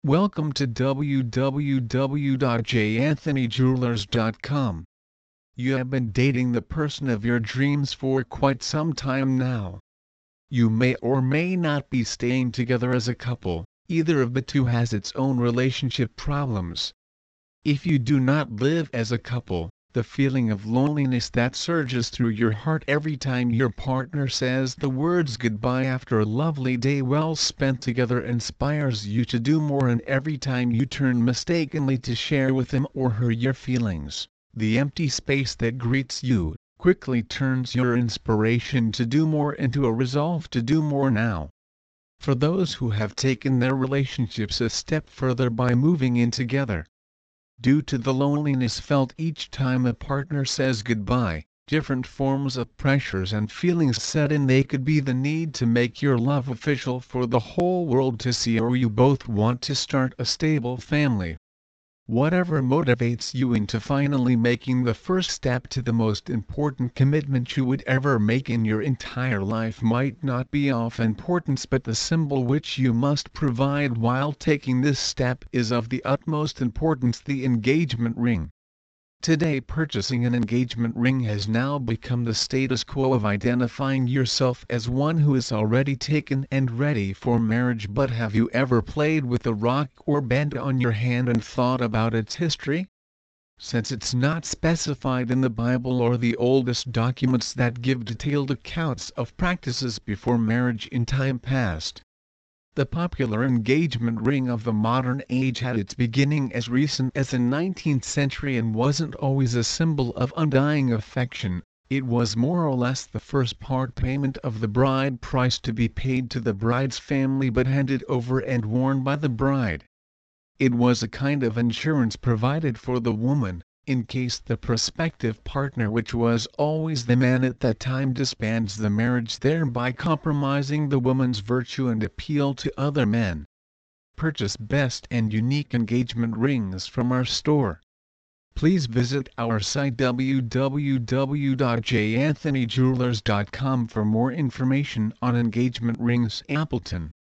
Welcome to www.janthonygewelers.com. You have been dating the person of your dreams for quite some time now. You may or may not be staying together as a couple, either of the two has its own relationship problems. If you do not live as a couple, the feeling of loneliness that surges through your heart every time your partner says the words goodbye after a lovely day well spent together inspires you to do more, and every time you turn mistakenly to share with him or her your feelings, the empty space that greets you quickly turns your inspiration to do more into a resolve to do more now. For those who have taken their relationships a step further by moving in together, due to the loneliness felt each time a partner says goodbye, different forms of pressures and feelings set in. They could be the need to make your love official for the whole world to see, or you both want to start a stable family. Whatever motivates you into finally making the first step to the most important commitment you would ever make in your entire life might not be of importance, but the symbol which you must provide while taking this step is of the utmost importance: the engagement ring. Today, purchasing an engagement ring has now become the status quo of identifying yourself as one who is already taken and ready for marriage. But have you ever played with a rock or band on your hand and thought about its history? Since it's not specified in the Bible or the oldest documents that give detailed accounts of practices before marriage in time past, the popular engagement ring of the modern age had its beginning as recent as the 19th century and wasn't always a symbol of undying affection. It was more or less the first part payment of the bride price to be paid to the bride's family but handed over and worn by the bride. It was a kind of insurance provided for the woman, in case the prospective partner, which was always the man at that time, disbands the marriage, thereby compromising the woman's virtue and appeal to other men. Purchase best and unique engagement rings from our store. Please visit our site www.janthonygewelers.com for more information on engagement rings. Appleton.